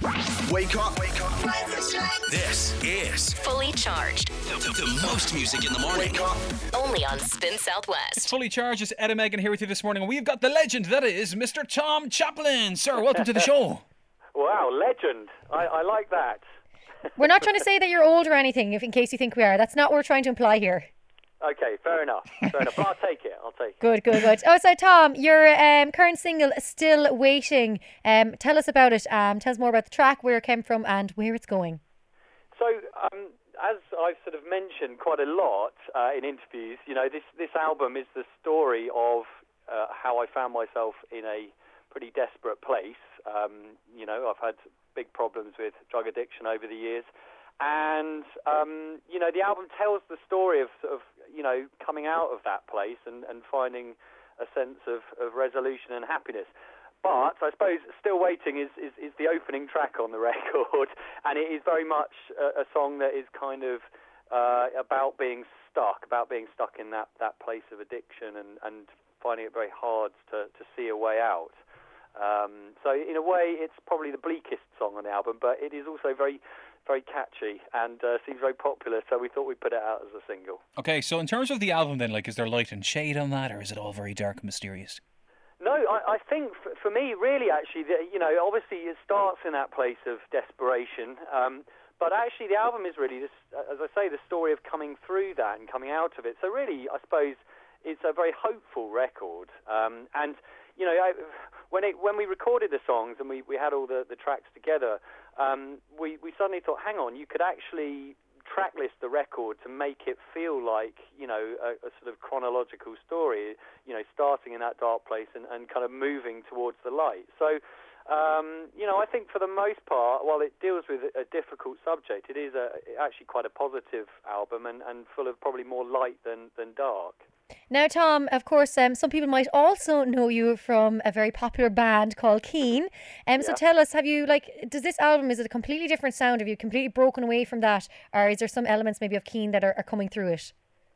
Wake up. This is Fully Charged. the most music in the morning. Wake up. Only on Spin It's Southwest. Fully Charged. It's Ed and Megan here with you this morning. And we've got the legend that is Mr. Tom Chaplin. Sir, welcome to the show. Wow, legend. I like that. We're not trying to say that you're old or anything, if in case you think we are. That's not what we're trying to imply here. Okay, fair enough. But I'll take it. Good. Oh, so Tom, your current single, Still Waiting. Tell us about it. Tell us more about the track, where it came from and where it's going. So, as I've sort of mentioned quite a lot in interviews, you know, this album is the story of how I found myself in a pretty desperate place. You know, I've had big problems with drug addiction over the years. And, you know, the album tells the story of sort of, you know, coming out of that place and finding a sense of resolution and happiness. But I suppose Still Waiting is the opening track on the record, and it is very much a song that is kind of about being stuck in that place of addiction and finding it very hard to see a way out. So in a way, it's probably the bleakest song on the album, but it is also very, very catchy and seems very popular, so we thought we'd put it out as a single. Okay, so in terms of the album then, like, is there light and shade on that, or is it all very dark and mysterious? No, I think for me, really, actually, you know, obviously it starts in that place of desperation, but actually the album is really, as I say, the story of coming through that and coming out of it. So really, I suppose it's a very hopeful record, and you know, when we recorded the songs and we had all the tracks together, we suddenly thought, hang on, you could actually tracklist the record to make it feel like, you know, a sort of chronological story, you know, starting in that dark place and kind of moving towards the light. So, you know, I think for the most part, while it deals with a difficult subject, it is actually quite a positive album and full of probably more light than dark. Now, Tom, of course, some people might also know you from a very popular band called Keane. So tell us, does this album, is it a completely different sound? Have you completely broken away from that? Or is there some elements maybe of Keane that are coming through it?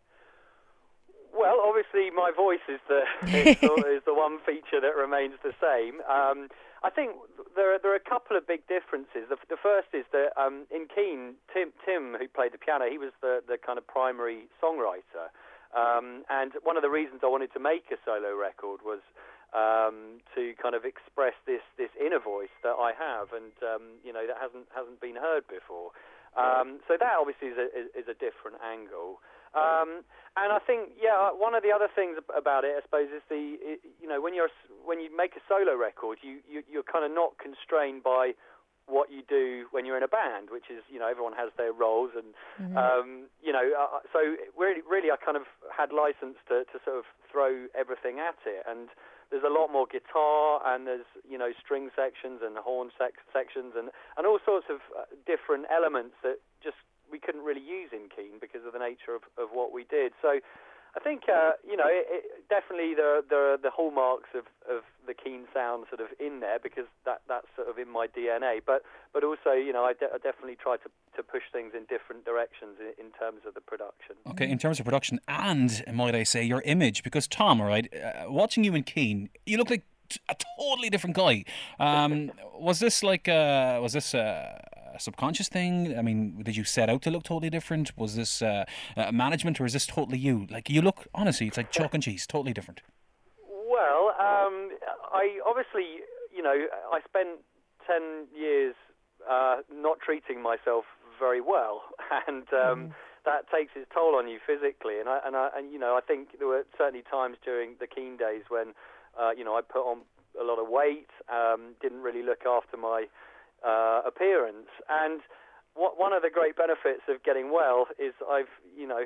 Well, obviously my voice is the one feature that remains the same. I think there are a couple of big differences. The first is that in Keane, Tim, who played the piano, he was the kind of primary songwriter. And one of the reasons I wanted to make a solo record was to kind of express this inner voice that I have, and you know, that hasn't been heard before. So that obviously is a different angle. And I think, one of the other things about it, I suppose, is you know, when you make a solo record, you're kind of not constrained by what you do when you're in a band, which is, you know, everyone has their roles, and you know, so really I kind of had license to sort of throw everything at it, and there's a lot more guitar, and there's, you know, string sections and horn sections and all sorts of different elements that just we couldn't really use in Keane because of the nature of what we did. So I think, you know, definitely there are the hallmarks of the Keane sound sort of in there, because that's sort of in my DNA. But also, you know, I definitely try to push things in different directions in terms of the production. Okay, in terms of production and, might I say, your image, because Tom, all right, watching you in Keane, you look like a totally different guy. Was this a subconscious thing? I mean, did you set out to look totally different? Was this management, or is this totally you? Like, you look, honestly, it's like chalk and cheese, totally different. Well, I obviously, you know, I spent 10 years not treating myself very well, and that takes its toll on you physically. And you know, I think there were certainly times during the Keane days when, you know, I put on a lot of weight, didn't really look after my appearance, and one of the great benefits of getting well is I've, you know,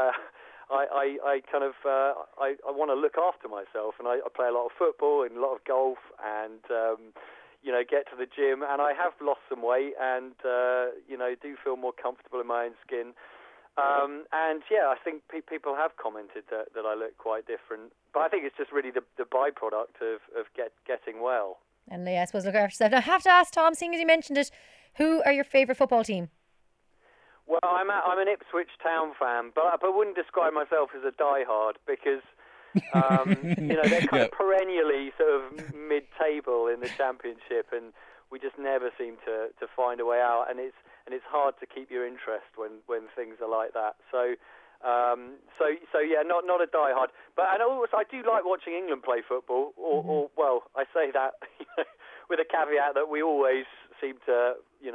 I kind of I want to look after myself, and I play a lot of football and a lot of golf, and you know, get to the gym, and I have lost some weight, and you know, do feel more comfortable in my own skin. And I think people have commented that I look quite different, but I think it's just really the byproduct of getting well. And I suppose look after yourself. Now, I have to ask Tom, seeing as you mentioned it, who are your favourite football team? Well, I'm an Ipswich Town fan, but I wouldn't describe myself as a diehard, because you know, they're kind of perennially sort of mid-table in the Championship, and we just never seem to find a way out, and it's hard to keep your interest when things are like that. So yeah, not a diehard, but and also I do like watching England play football. Or well, I say that with a caveat that we always seem to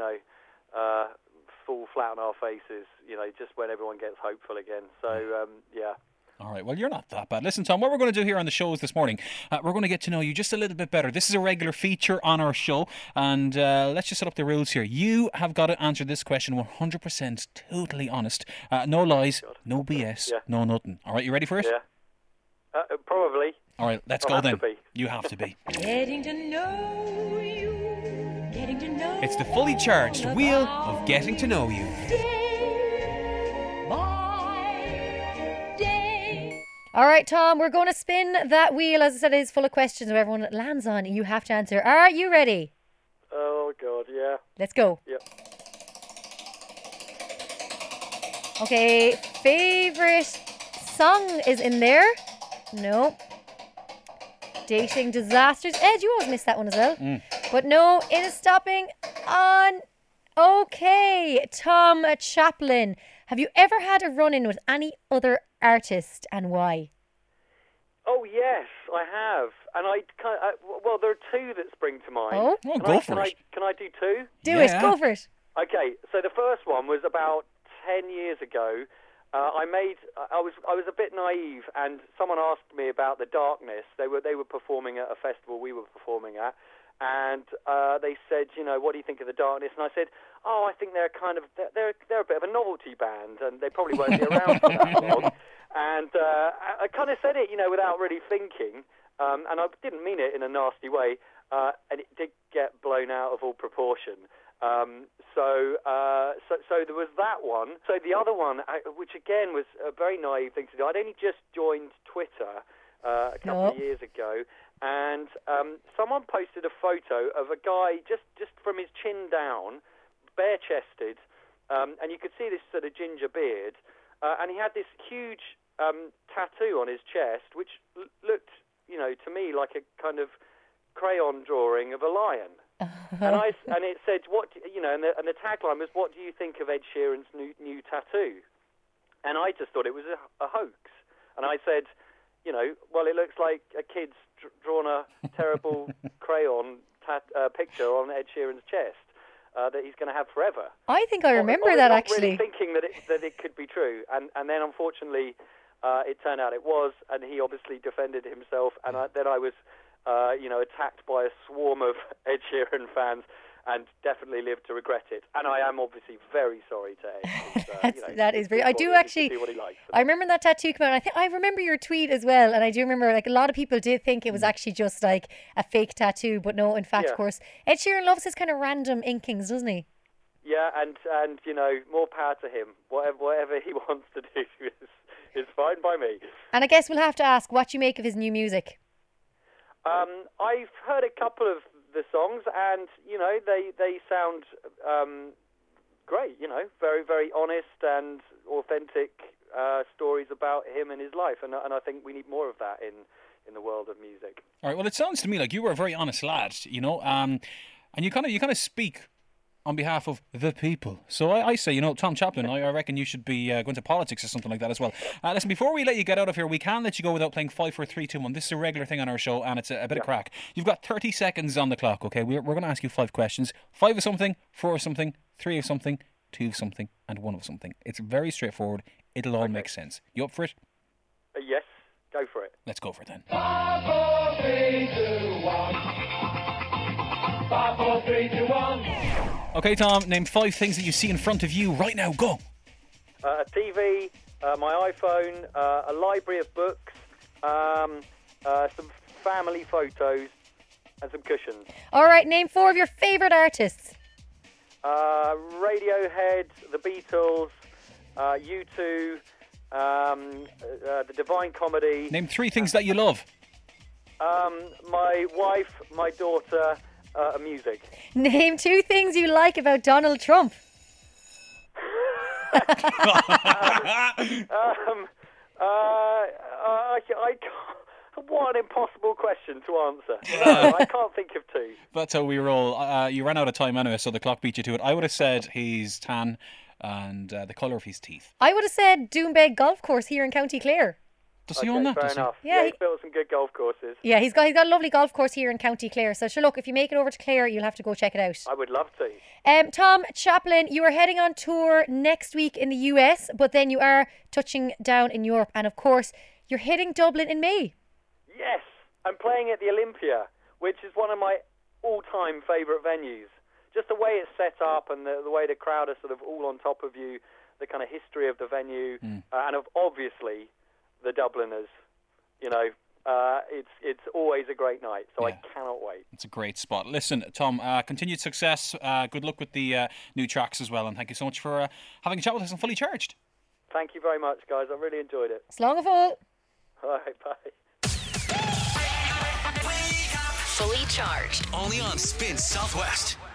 fall flat on our faces, just when everyone gets hopeful again. So yeah. All right, well, you're not that bad. Listen, Tom, what we're going to do here on the shows this morning, we're going to get to know you just a little bit better. This is a regular feature on our show, and let's just set up the rules here. You have got to answer this question 100% totally honest. No lies, no BS, no nothing. All right, you ready for it? Yeah. Probably. All right, let's go then. You have to be. Getting to know you, getting to know. It's the fully charged wheel of getting to know you. Day by day. All right, Tom, we're going to spin that wheel. As I said, it is full of questions. Whoever one it lands on, you have to answer. Are you ready? Oh, God, yeah. Let's go. Yep. Okay, favourite song is in there? No. Dating disasters. Ed, you always miss that one as well. But no, it is stopping on... Okay, Tom Chaplin. Have you ever had a run-in with any other artist, and why? Oh, yes, I have. And well, there are two that spring to mind. Oh? Oh, go for it. Can I do two? Do it, go for it. Okay, so the first one was about 10 years ago. I was a bit naive, and someone asked me about The Darkness. They were performing at a festival we were performing at, and they said, what do you think of The Darkness? And I said, I think they're a bit of a novelty band, and they probably won't be around for that long. And I kind of said it, without really thinking, and I didn't mean it in a nasty way, and it did get blown out of all proportion. So there was that one. So the other one, which again was a very naive thing to do, I'd only just joined Twitter a couple of years ago, and someone posted a photo of a guy just from his chin down, bare-chested, and you could see this sort of ginger beard, and he had this huge tattoo on his chest, which looked, to me like a kind of crayon drawing of a lion. And it said, and the tagline was, "What do you think of Ed Sheeran's new tattoo?" And I just thought it was a hoax. And I said, well, it looks like a kid's drawn a terrible crayon picture on Ed Sheeran's chest that he's going to have forever. I think I remember that, actually. Really thinking that it could be true, and then unfortunately, it turned out it was, and he obviously defended himself, and then I was. Attacked by a swarm of Ed Sheeran fans, and definitely live to regret it. And I am obviously very sorry to Ed. That is very. I do actually. Do what he likes. I remember that tattoo came out. I remember your tweet as well, and I do remember a lot of people did think it was actually just like a fake tattoo, but no, in fact, of course, Ed Sheeran loves his kind of random inkings, doesn't he? Yeah, and more power to him. Whatever he wants to do is fine by me. And I guess we'll have to ask what you make of his new music. I've heard a couple of the songs, and they sound great. Very, very honest and authentic stories about him and his life, and I think we need more of that in the world of music. All right. Well, it sounds to me like you were a very honest lad, and you kind of speak on behalf of the people. So I say, Tom Chaplin, I reckon you should be going to politics or something like that as well. Listen, before we let you get out of here, we can't let you go without playing 5, 4, 3, 2, 1. This is a regular thing on our show, and it's a bit of crack. You've got 30 seconds on the clock, okay? We're going to ask you 5 questions. 5 of something, 4 of something, 3 of something, 2 of something, and 1 of something. It's very straightforward. It'll all make sense. You up for it? Yes, go for it. Let's go for it then. 5, 4, 3, 2, 1. 5, 4, 3, 2, 1. Okay, Tom, name 5 things that you see in front of you right now. Go. A TV, my iPhone, a library of books, some family photos, and some cushions. All right, name 4 of your favourite artists. Radiohead, The Beatles, U2, The Divine Comedy. Name 3 things that you love. My wife, my daughter, music. Name 2 things you like about Donald Trump. what an impossible question to answer. No, I can't think of two. That's how we roll. You ran out of time anyway, so the clock beat you to it. I would have said he's tan and the colour of his teeth. I would have said Doombeg Golf Course here in County Clare. Does he own that? Fair Does he? enough. Yeah, He's built some good golf courses. Yeah, he's got a lovely golf course here in County Clare. So sure, look, if you make it over to Clare, you'll have to go check it out. I would love to. Tom Chaplin, you are heading on tour next week in the US, but then you are touching down in Europe, and of course, you're hitting Dublin in May. Yes, I'm playing at the Olympia, which is one of my all-time favourite venues. Just the way it's set up and the way the crowd are sort of all on top of you, the kind of history of the venue, and of obviously the Dubliners. You know, it's always a great night, so Yeah. I cannot wait. It's a great spot. Listen, Tom, continued success. Good luck with the new tracks as well, and thank you so much for having a chat with us on Fully Charged. Thank you very much, guys. I really enjoyed it. Slán go fóill. All right, bye. Fully Charged. Only on Spin Southwest.